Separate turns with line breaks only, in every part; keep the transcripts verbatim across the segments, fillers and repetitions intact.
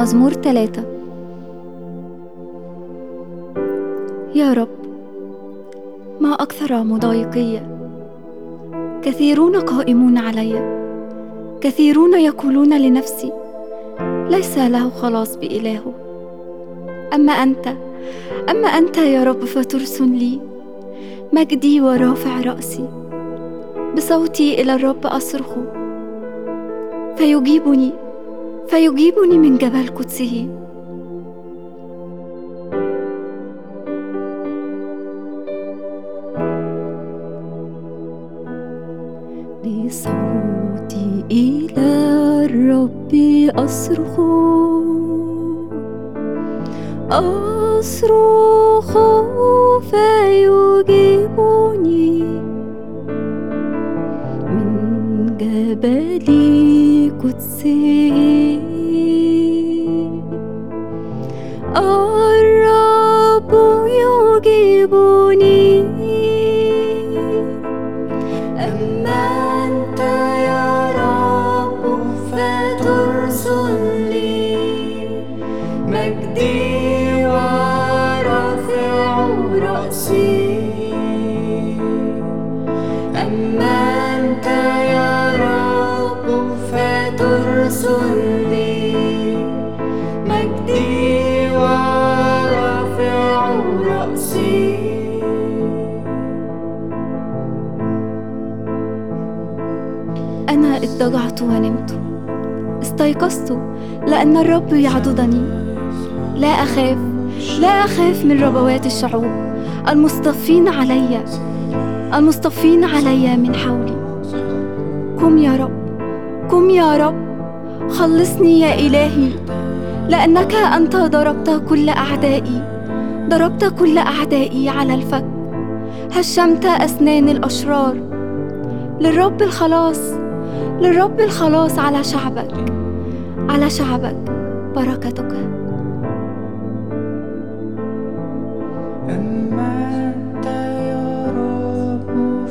مزمور ثلاثة. يا رب، ما أكثر مضايقي، كثيرون قائمون علي، كثيرون يقولون لنفسي ليس له خلاص بإلهه. أما أنت أما أنت يا رب فترس لي، مجدي ورافع رأسي. بصوتي إلى الرب أصرخ فيجيبني فيجيبني من جبل قدسه. بصوتي إلى الرب أصرخ أصرخ فيجيبني من جبل قدسه. الرب يجيبني. أما أنت يا رب فترسل لي، مجدي ورافع رأسي. أما أنت يا رب فترسل لي، مجدي ورافع رأسي. أنا اضطجعت ونمت، استيقظت لأن الرب يعضدني. لا أخاف لا أخاف من ربوات الشعوب المصطفين علي المصطفين علي من حولي. قم يا رب، قم يا رب، خلصني يا إلهي، لأنك أنت ضربت كل أعدائي ضربت كل أعدائي على الفك. هشمت أسنان الأشرار. للرب الخلاص للرب الخلاص على شعبك على شعبك بركتك.
أما أنت يا رب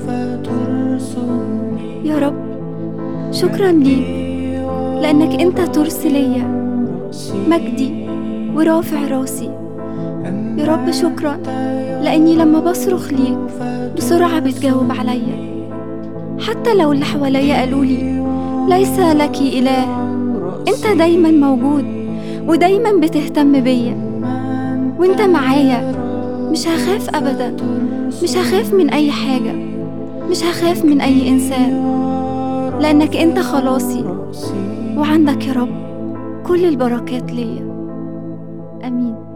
فترسلني.
يا رب، شكرا ليك لأنك أنت ترسلي مجدي ورافع راسي. يا رب شكرا لأني لما بصرخ ليك بسرعة بتجاوب عليا، حتى لو اللي حواليا قالوا لي ليس لك إله. أنت دايما موجود ودايما بتهتم بيا، وأنت معايا. مش هخاف أبدا، مش هخاف من أي حاجة، مش هخاف من أي إنسان، لأنك أنت خلاصي، وعندك يا رب كل البركات ليا. آمين.